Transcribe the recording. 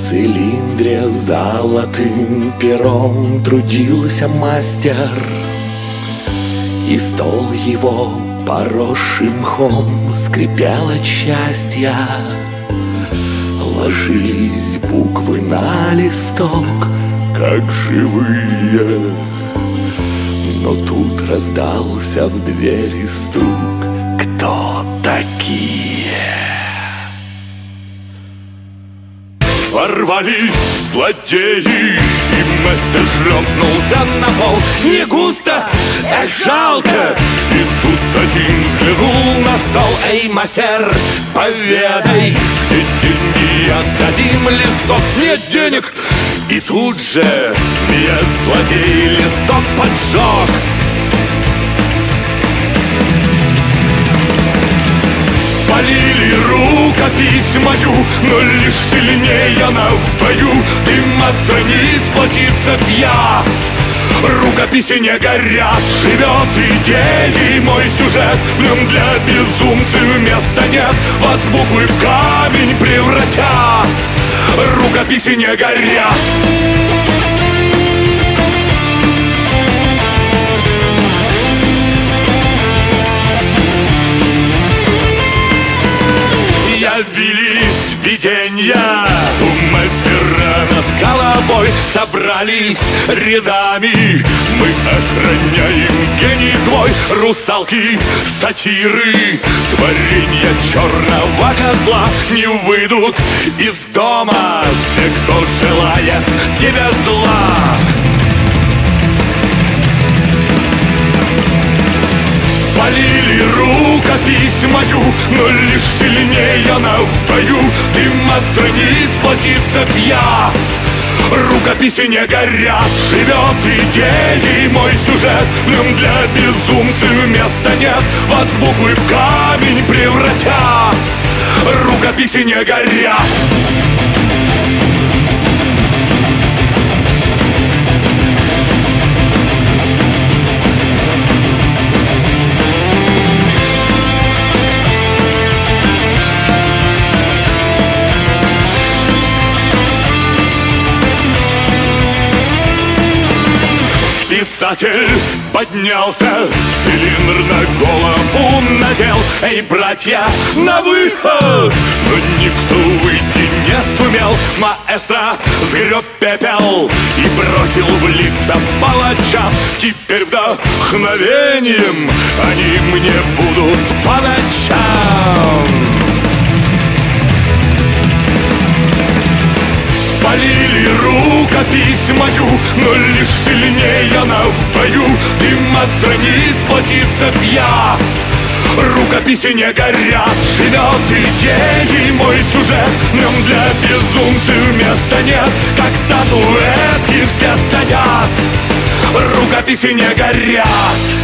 цилиндре золотым пером трудился мастер, и стол его, поросший мхом, скрипел от счастья. Ложились буквы на листок, как живые. Но тут раздался в двери стук. Кто такие? Ворвались злодеи, и мастер шлепнулся на пол. Не густо, жалко. И тут один взглянул на стол. Эй, мастер, поведай, где деньги, отдадим листок. Нет денег. И тут же, смеясь, злодей листок поджег. Спалили рукопись мою, но лишь сильнее она в бою. Дым от страниц плотится в яд, рукописи не горят. Живет идеей мой сюжет, в нем для безумцев места нет. Вас буквы в камень превратят, рукописи не горят. Явились видения у мастера над головой. Собрались рядами, мы охраняем гений твой. Русалки, сатиры, творенья черного козла не выйдут из дома все, кто желает тебе зла. Спалили рукопись мою, но лишь сильнее она в бою. Дым от страниц плотится в яд, рукописи не горят. Живет идеей мой сюжет, в нем для безумцев места нет. Вас буквы в камень превратят, рукописи не горят. Писатель поднялся, цилиндр на голову надел. Эй, братья, на выход! Но никто выйти не сумел. Маэстро сгреб пепел и бросил в лица палачам. Теперь вдохновением они мне будут по ночам. Спалили рукопись мою, но лишь сильнее она в бою. Дым от страниц плотится в яд, рукописи не горят. Живет идеей мой сюжет, в нем для безумцев места нет. Как статуэтки все стоят, рукописи не горят.